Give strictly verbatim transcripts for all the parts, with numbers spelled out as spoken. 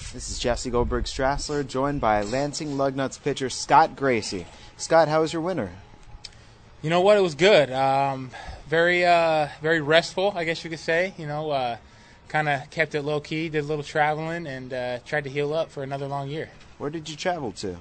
This is Jesse Goldberg Strassler, joined by Lansing Lugnuts pitcher Scott Gracie. Scott, how was your winter? You know what? It was good. Um, very, uh, very restful, I guess you could say. You know, uh, kind of kept it low key, did a little traveling, and uh, tried to heal up for another long year. Where did you travel to?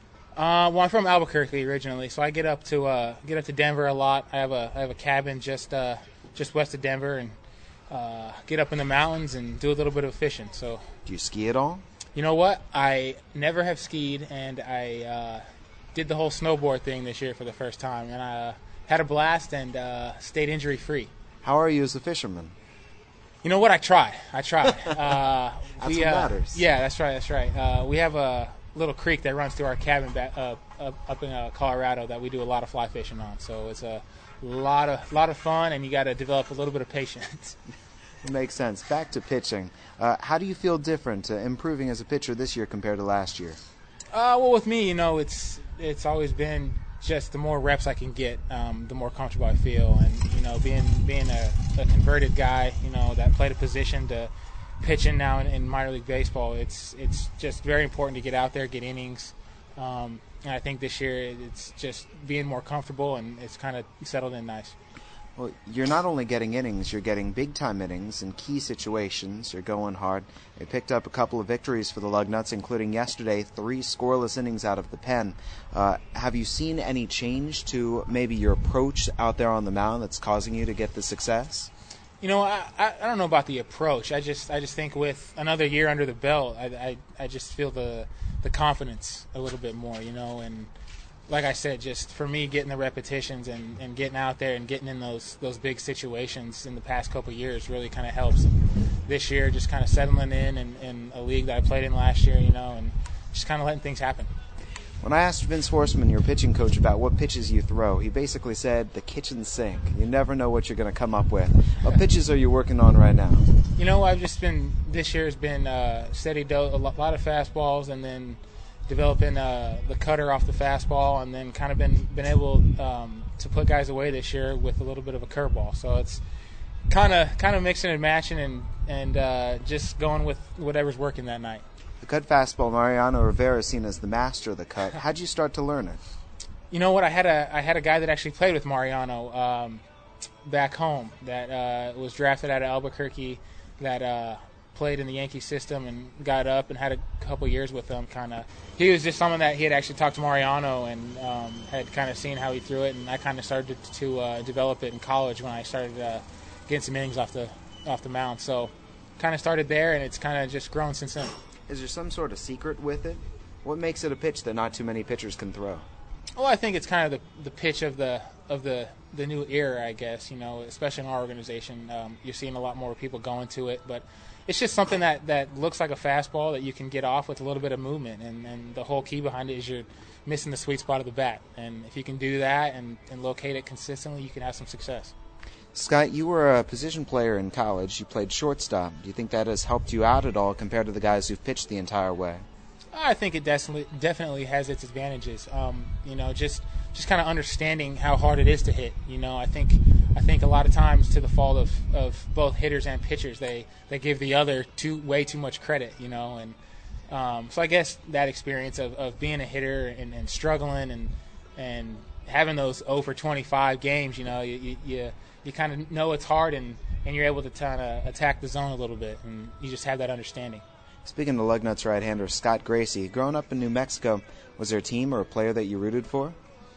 Uh, well, I'm from Albuquerque originally, so I get up to uh, get up to Denver a lot. I have a I have a cabin just uh, just west of Denver, and uh, get up in the mountains and do a little bit of fishing. So, do you ski at all? You know what? I never have skied, and I uh, did the whole snowboard thing this year for the first time, and I uh, had a blast and uh, stayed injury free. How are you as a fisherman? You know what? I try. I try. Uh, that's we, what uh, matters. Yeah, that's right. That's right. Uh, we have a little creek that runs through our cabin back, uh, up, up in uh, Colorado that we do a lot of fly fishing on. So it's a lot of lot of fun, and you got to develop a little bit of patience. It makes sense. Back to pitching. Uh, how do you feel different, uh, improving as a pitcher this year compared to last year? Uh, well, with me, you know, it's it's always been just the more reps I can get, um, the more comfortable I feel. And, you know, being being a, a converted guy, you know, that played a position to pitching now in, in minor league baseball, it's it's just very important to get out there, get innings. Um, and I think this year it's just being more comfortable, and it's kind of settled in nice. Well, you're not only getting innings, you're getting big-time innings in key situations. You're going hard. You picked up a couple of victories for the Lugnuts, including yesterday, three scoreless innings out of the pen. Uh, have you seen any change to maybe your approach out there on the mound that's causing you to get the success? You know, I, I, I don't know about the approach. I just I just think with another year under the belt, I, I, I just feel the the confidence a little bit more, you know, and like I said, just for me, getting the repetitions and, and getting out there and getting in those those big situations in the past couple of years really kind of helps. And this year, just kind of settling in, in in a league that I played in last year, you know, and just kind of letting things happen. When I asked Vince Horstman, your pitching coach, about what pitches you throw, he basically said the kitchen sink. You never know what you're going to come up with. What pitches are you working on right now? You know, I've just been, this year has been uh, steady dose, a lot of fastballs, and then developing uh, the cutter off the fastball, and then kind of been been able um, to put guys away this year with a little bit of a curveball. So it's kind of kind of mixing and matching, and and uh, just going with whatever's working that night. The cut fastball, Mariano Rivera is seen as the master of the cut. How'd you start to learn it? You know what? I had a I had a guy that actually played with Mariano um, back home that uh, was drafted out of Albuquerque, that uh, played in the Yankee system and got up and had a couple years with him. Kind of, he was just someone that he had actually talked to Mariano and um, had kind of seen how he threw it, and I kind of started to uh, develop it in college when I started uh, getting some innings off the off the mound. So, kind of started there, and it's kind of just grown since then. Is there some sort of secret with it? What makes it a pitch that not too many pitchers can throw? Well, I think it's kind of the the pitch of the of the the new era, I guess. You know, especially in our organization, um, you're seeing a lot more people going to it, but it's just something that, that looks like a fastball that you can get off with a little bit of movement, and, and the whole key behind it is you're missing the sweet spot of the bat, and if you can do that and, and locate it consistently, you can have some success. Scott, you were a position player in college. You played shortstop. Do you think that has helped you out at all compared to the guys who've pitched the entire way? I think it definitely definitely has its advantages. Um, you know, just just kind of understanding how hard it is to hit. You know, I think I think a lot of times, to the fault of, of both hitters and pitchers, they, they give the other too way too much credit. You know, and um, so I guess that experience of, of being a hitter and, and struggling and and having those oh for twenty-five games, you know, you you, you, you kind of know it's hard, and, and you're able to kind of attack the zone a little bit, and you just have that understanding. Speaking of Lugnuts right-hander Scott Gracie, growing up in New Mexico, was there a team or a player that you rooted for?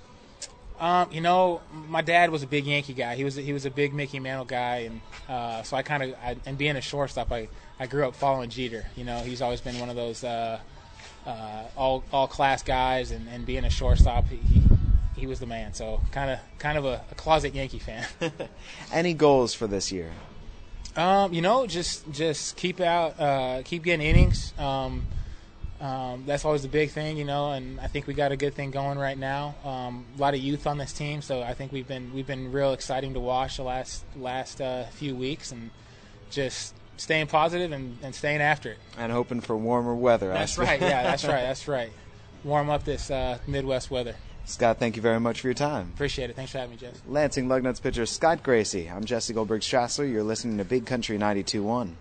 Um, you know, my dad was a big Yankee guy. He was he was a big Mickey Mantle guy, and uh, so I kind of and being a shortstop, I, I grew up following Jeter. You know, he's always been one of those uh, uh, all all class guys, and, and being a shortstop, he he, he was the man. So kind of kind of a, a closet Yankee fan. Any goals for this year? Um, you know, just just keep out, uh, keep getting innings. Um, um, that's always the big thing, you know. And I think we got a good thing going right now. Um, a lot of youth on this team, so I think we've been we've been real exciting to watch the last last uh, few weeks, and just staying positive and, and staying after it. And hoping for warmer weather. That's right. Yeah, that's right. That's right. Warm up this uh, Midwest weather. Scott, thank you very much for your time. Appreciate it. Thanks for having me, Jesse. Lansing Lugnuts pitcher Scott Gracie. I'm Jesse Goldberg Strassler. You're listening to Big Country ninety-two point one.